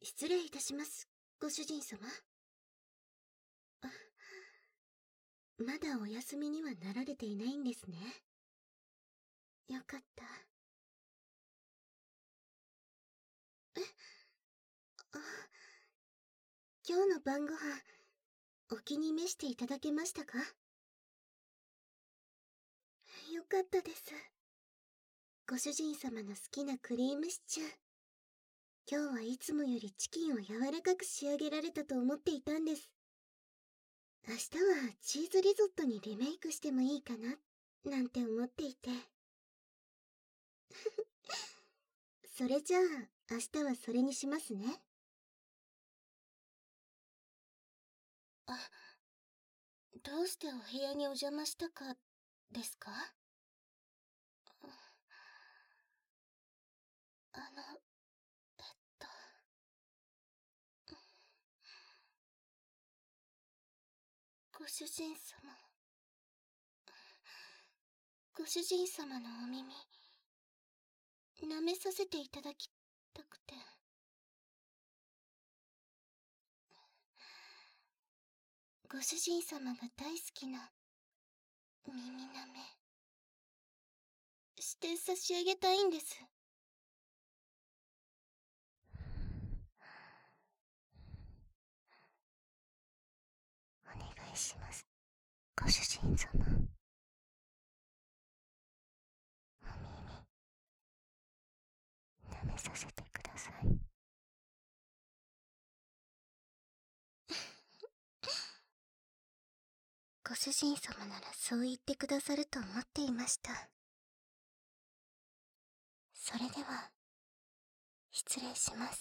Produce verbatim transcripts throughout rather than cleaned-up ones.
失礼いたします、ご主人様。あ、まだお休みにはなられていないんですね。よかった。え、あ、今日の晩ご飯、お気に召していただけましたか？よかったです。ご主人様の好きなクリームシチュー。今日はいつもよりチキンを柔らかく仕上げられたと思っていたんです。明日はチーズリゾットにリメイクしてもいいかな、なんて思っていて。それじゃあ、明日はそれにしますね。あ、どうしてお部屋にお邪魔したか、ですか？あの、えっと。ご主人様。ご主人様のお耳、舐めさせていただきたくて。ご主人様が大好きな耳舐めして差し上げたいんです。お願いします、ご主人様。お耳舐めさせてください。ご主人様ならそう言ってくださると思っていました。それでは失礼します。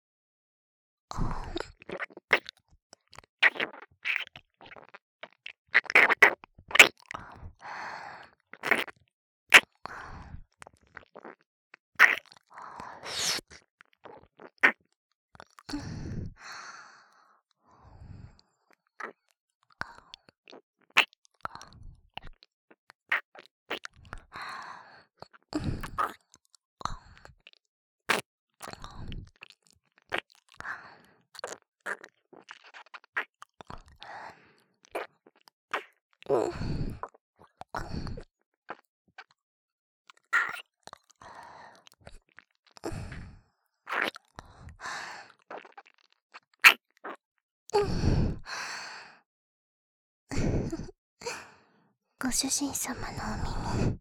ご主人様のお耳、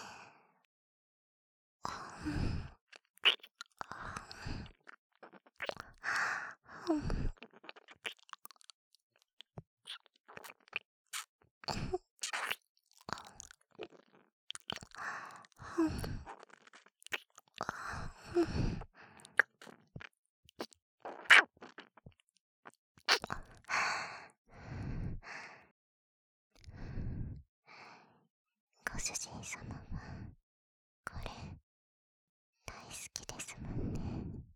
ご主人様はこれ大好きですもんね。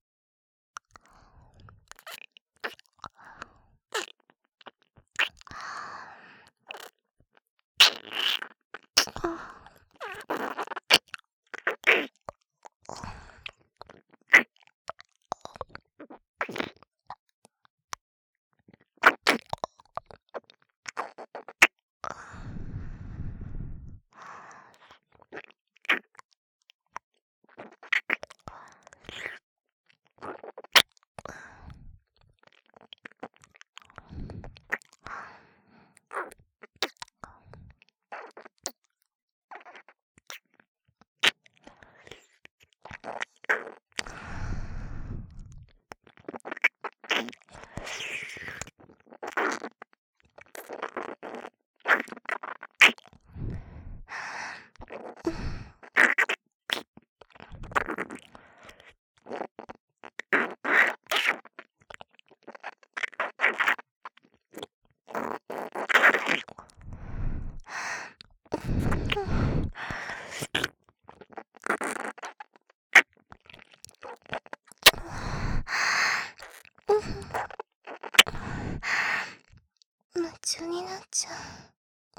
夢中になっちゃう。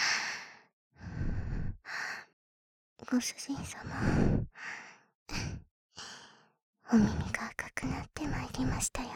ご主人様、お耳が赤くなってまいりりましたよ。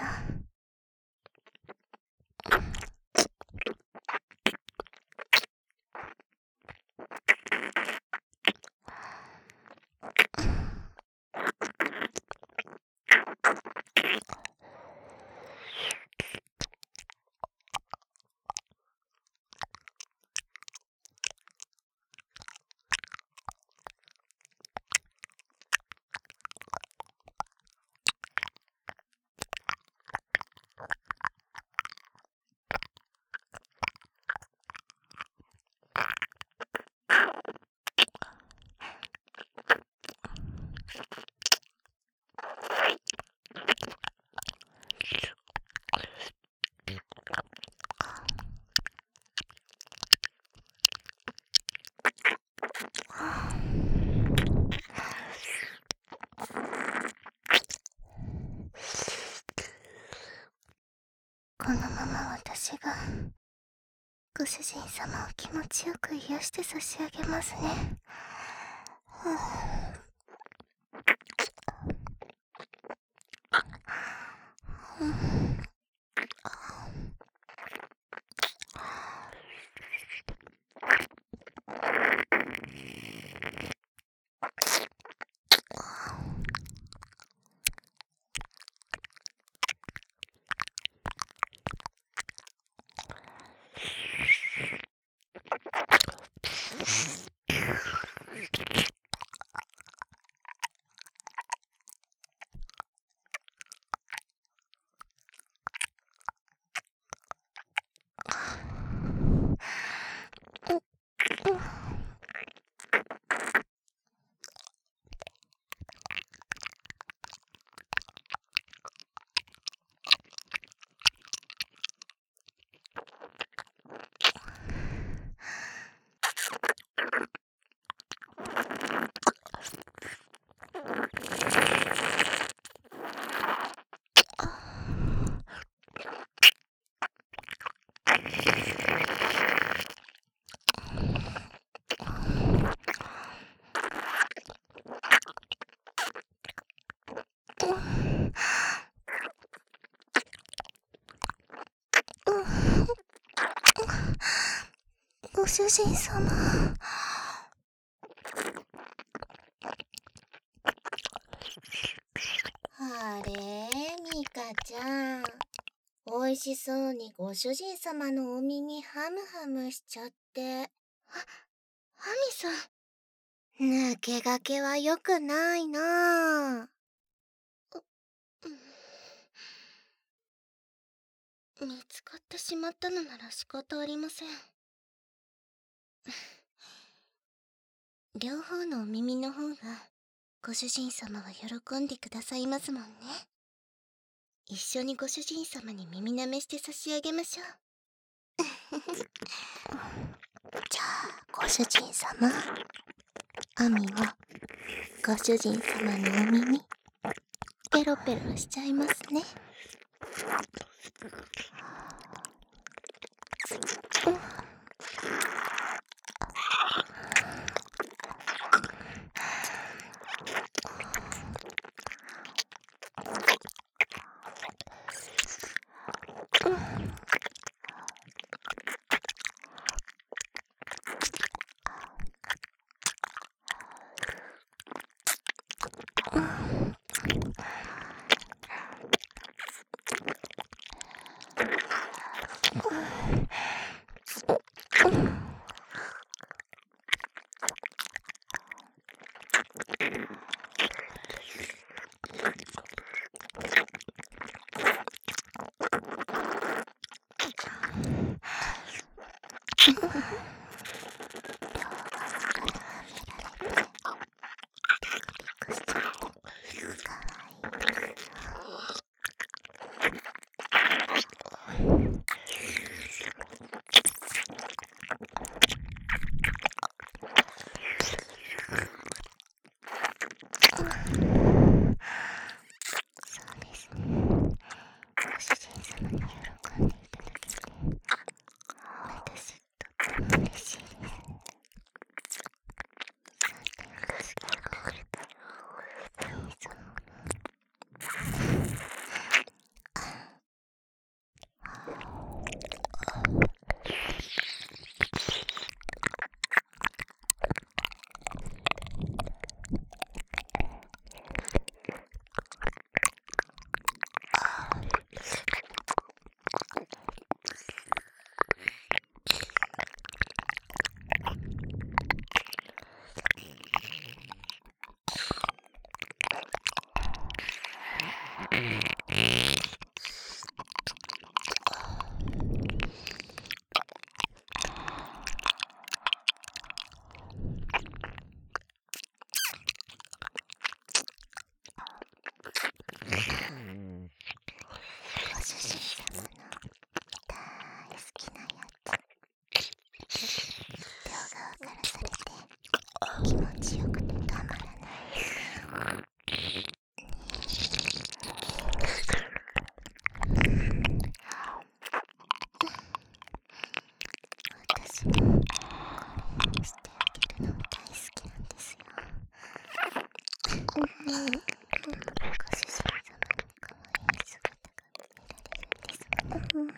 このまま私がご主人様を気持ちよく癒して差し上げますね。はあ、うん、ご主人様。あれ、ミカちゃん。おいしそうにご主人様のお耳ハムハムしちゃって。あ、ハミさん。抜けがけは良くないなぁ。見つかってしまったのなら仕方ありません。両方のお耳の方がご主人様は喜んでくださいますもんね。一緒にご主人様に耳舐めして差し上げましょう。じゃあご主人様、アミはご主人様のお耳ペロペロしちゃいますね。 主人様の大好きなやつ、両側からされて気持ちよくてたまらない。私もこれしてあげるの大好きなんですよ。ご主人様の可愛い姿が見られるんですもの。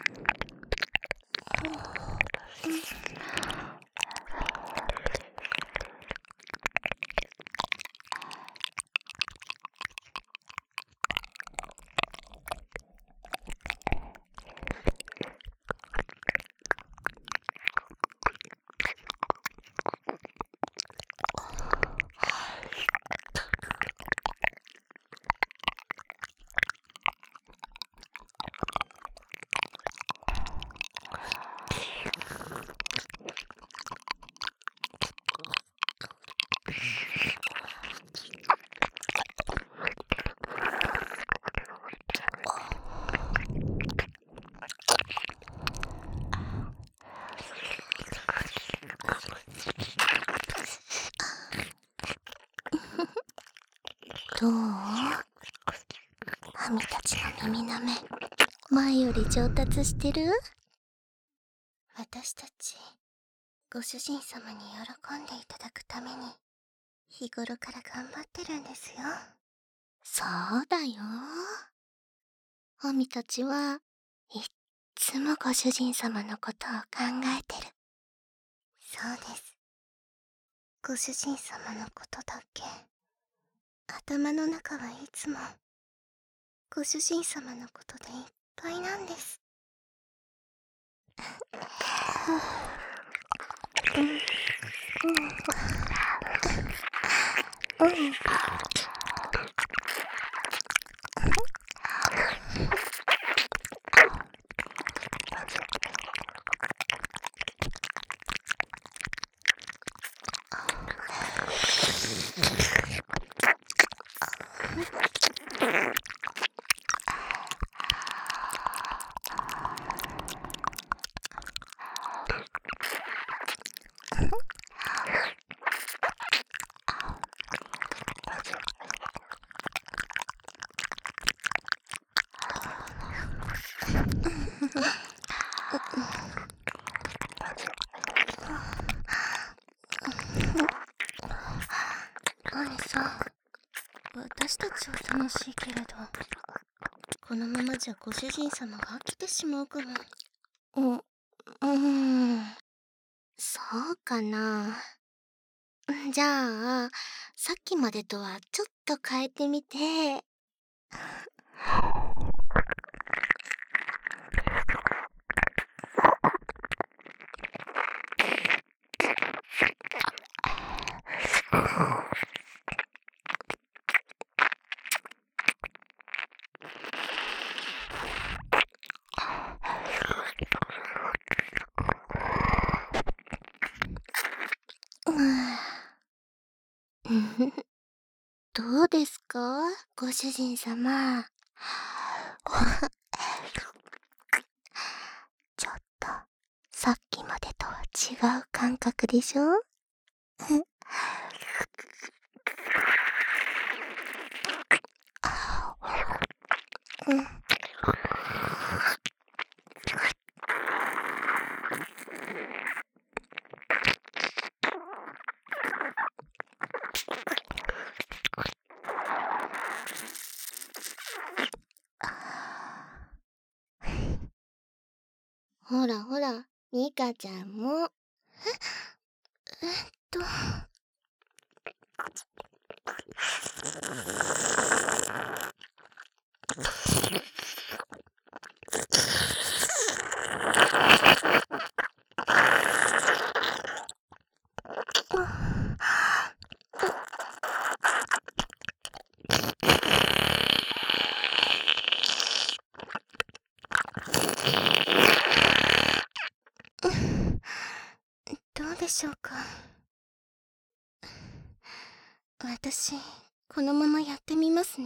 どう？ハミたちの耳なめ、前より上達してる？私たち、ご主人様に喜んでいただくために、日頃から頑張ってるんですよ。そうだよ。ハミたちはいっつもご主人様のことを考えてる。そうです。ご主人様のことだけ。頭の中はいつもご主人様のことでいっぱいなんです。うんうんうんアニさん、私たちは楽しいけれど、このままじゃご主人様が飽きてしまうかも。う、うーん、そうかな。じゃあ、さっきまでとはちょっと変えてみて。どうですか、ご主人様。ちょっと、さっきまでとは違う感覚でしょ？うん。ほらほら、ミカちゃんも。え、えっと。 しょうか。私、このままやってみますね。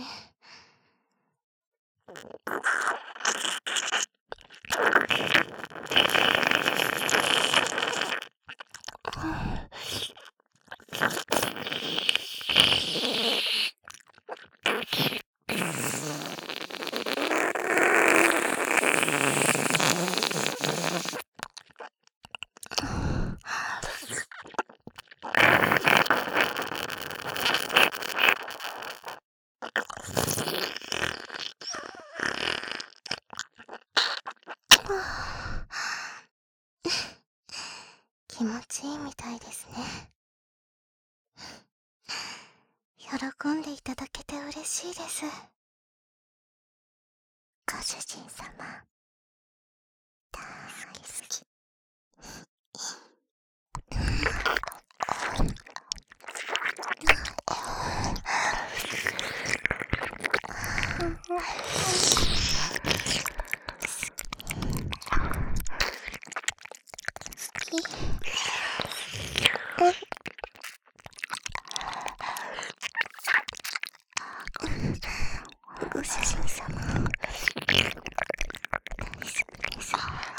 気持ちいいみたいですね。喜んでいただけて嬉しいです。ご主人様、大好き。ご主人様、大好きです。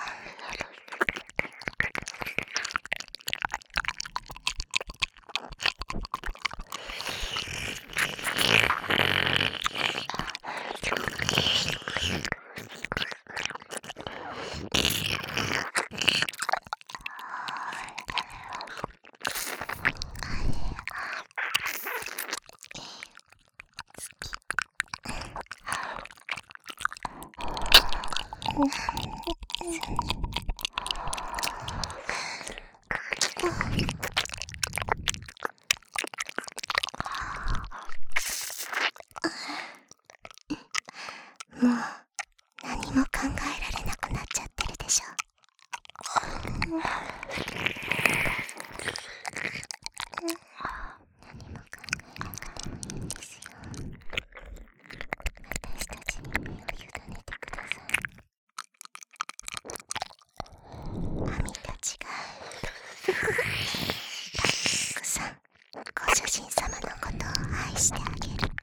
もう何も考えられなくなっちゃってるでしょ。何も考えなくてもいいんですよ。私たちに身を委ねてください。アミたちがたくさんご主人様のことを愛してあげる。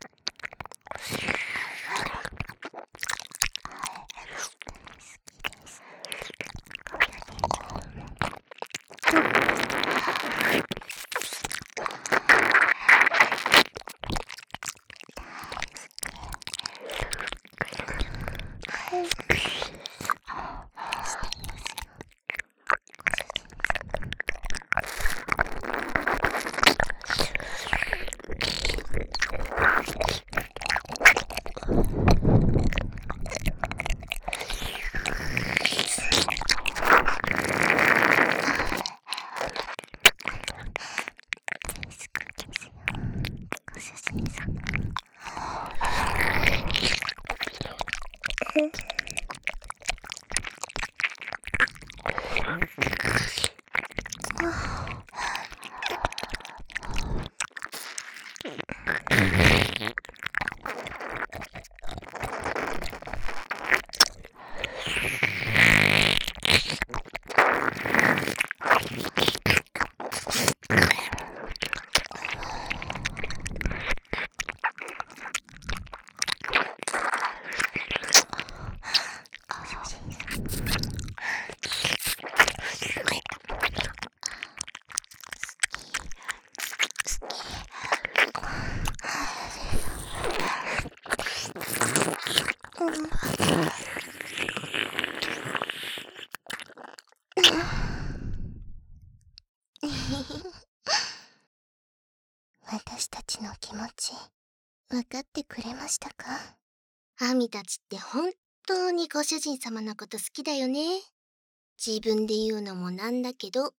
私たちの気持ち、分かってくれましたか？アミたちって本当にご主人様のこと好きだよね。自分で言うのもなんだけど。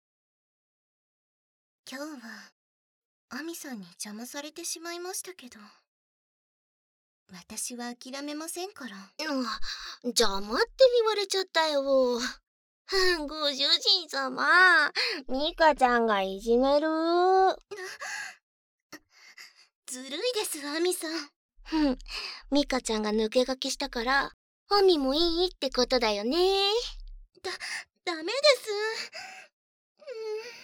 今日は、アミさんに邪魔されてしまいましたけど。私は諦めませんから。うん、邪魔って言われちゃったよ。ご主人様、ミカちゃんがいじめる。ずるいです、アミさん。ふん、ミカちゃんが抜け駆けしたから、アミもいいってことだよね。だ、ダメです。